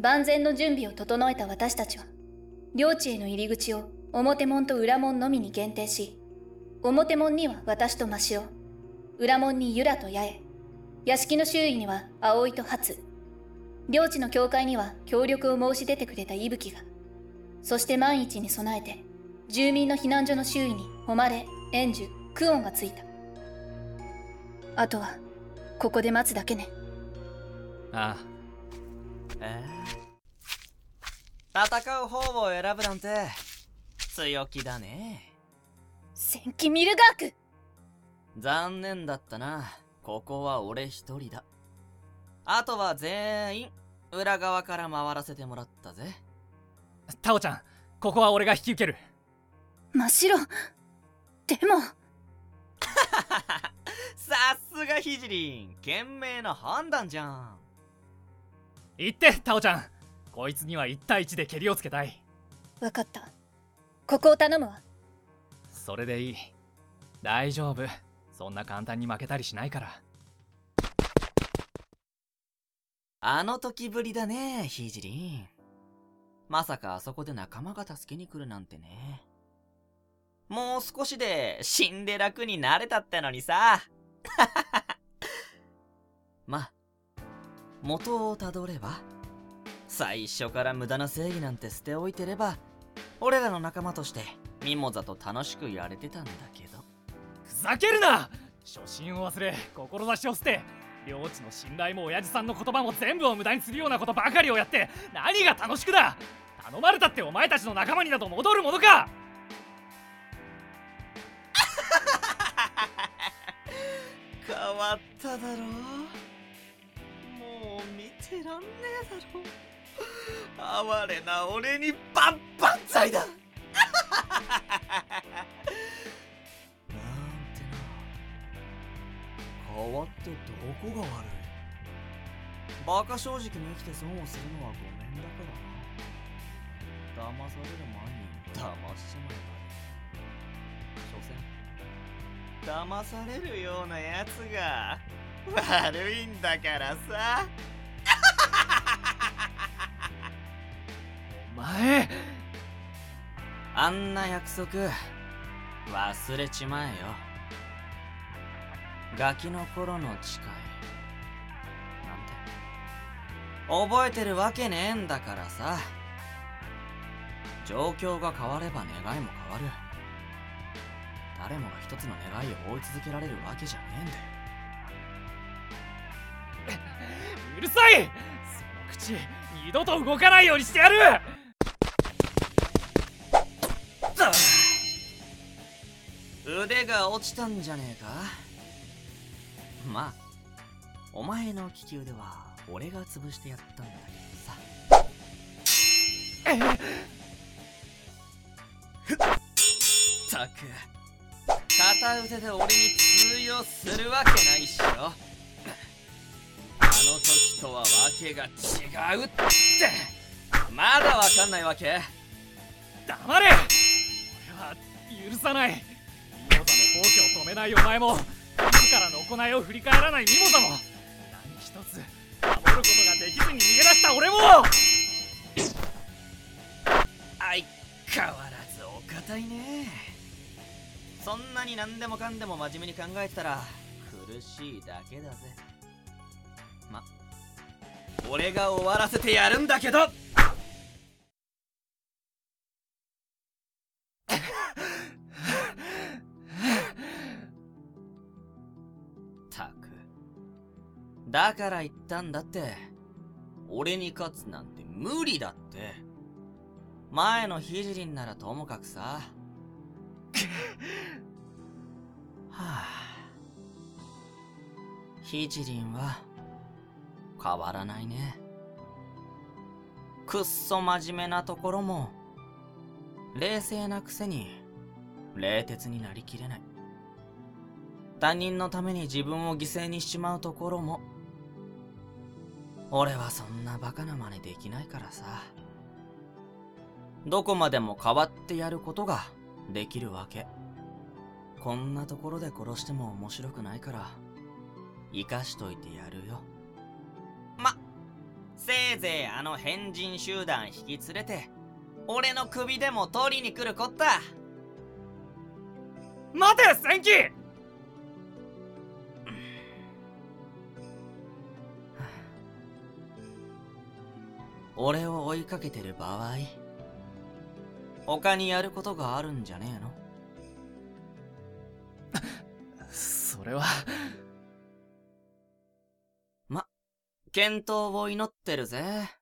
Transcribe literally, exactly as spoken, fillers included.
万全の準備を整えた私たちは、領地への入り口を表門と裏門のみに限定し、表門には私と真白、裏門にユラと八重、屋敷の周囲には葵と初、領地の境界には協力を申し出てくれた息吹が、そして万一に備えて、住民の避難所の周囲に誉れ、円樹、クオンがついた。あとは、ここで待つだけね。 ああ。 えー、戦う方を選ぶなんて強気だね。 戦記ミルガーク。 残念だったな。ここは俺一人だ。あとは全員裏側から回らせてもらったぜ。 タオちゃん、ここは俺が引き受ける。 真っ白。でもさすがヒジリン、賢明な判断じゃん。 言ってタオちゃん、こいつにはいち対いちで蹴りをつけたい。 分かった、ここを頼むわ。 それでいい。大丈夫、そんな簡単に負けたりしないから。 あの時ぶりだね、ヒジリン。まさかあそこで仲間が助けに来るなんてね。もう少しで死んで楽になれたってのにさ。まあ、元をたどれば、最初から無駄な正義なんて捨ておいてれば、俺らの仲間としてミモザと楽しくやれてたんだけど。 ふざけるな。初心を忘れ、志を捨て、領地の信頼も親父さんの言葉も全部を無駄にするようなことばかりをやって、何が楽しくだ。頼まれたってお前たちの仲間にだと戻るものか。 変わっただろう。もう見てらんねえだろ。哀れな俺にバンバンザイだ。なんてな。変わってどこが悪い。バカ正直に生きて損をするのはごめんだからな。騙される前に騙しちまえばいい。所詮騙されるようなやつが悪いんだからさ。 お前、 あんな約束忘れちまえよ。ガキの頃の誓いなんて覚えてるわけねえんだからさ。状況が変われば願いも変わる。誰もが一つの願いを追い続けられるわけじゃねえんだよ。 うるさい。その口二度と動かないようにしてやる。 腕が落ちたんじゃねえか。まあお前の利き腕は俺が潰してやったんだけどさ。ったく片腕で俺に通用するわけないっしょ。あの時とはわけが違うって。まだわかんないわけ。 黙れ。俺は許さない。ミモザの暴挙を止めないお前も、自らの行いを振り返らないミモザも、何一つ守ることができずに逃げ出した俺も。 相変わらずお堅いね。そんなに何でもかんでも真面目に考えてたら苦しいだけだぜ。ま、俺が終わらせてやるんだけど。たく、だから言ったんだって。俺に勝つなんて無理だって。前のヒジリンならともかくさ。はあ、ヒジリンは変わらないね。くっそ真面目なところも冷静なくせに冷徹になりきれない。他人のために自分を犠牲にしちまうところも、俺はそんなバカな真似できないからさ。どこまでも変わってやることができるわけ。こんなところで殺しても面白くないから生かしといてやるよ。ま、 せいぜいあの変人集団引き連れて俺の首でも取りに来るこった。 待て戦記。 俺を追いかけてる場合、他にやることがあるんじゃねえの？ それはま、健闘を祈ってるぜ。